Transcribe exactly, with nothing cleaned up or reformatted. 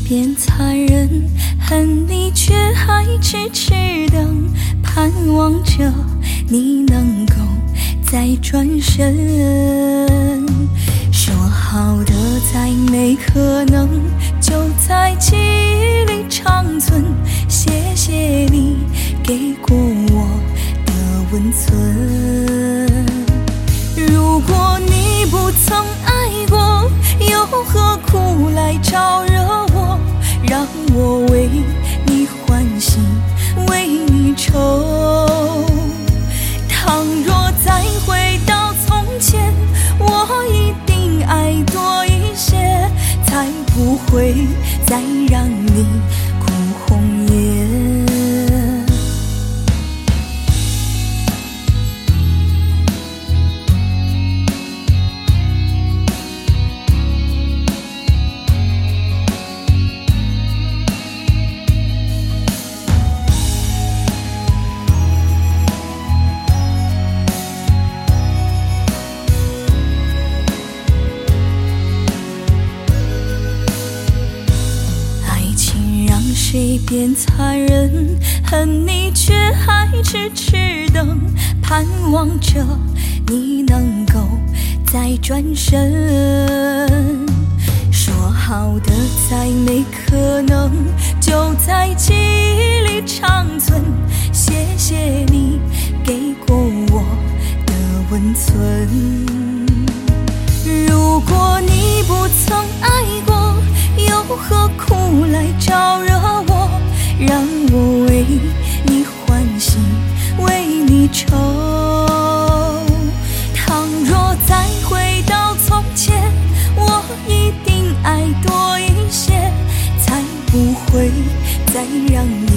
变残忍，恨你却还痴痴等，盼望着你能够再转身。说好的再没可能，就在记忆里长存。谢谢你给过我的温存。如果你不曾爱过，又何苦来招惹我？让我为你欢喜，为你愁。倘若再回到从前，我一定爱多一些，才不会再让你哭红颜。谁变残忍，恨你却还痴痴等，盼望着你能够再转身。说好的再没可能，就在记忆里长存。谢谢你给过我的温存。如果你不曾爱过，又何苦来招惹我？让我为你欢喜，为你愁。倘若再回到从前，我一定爱多一些，才不会再让你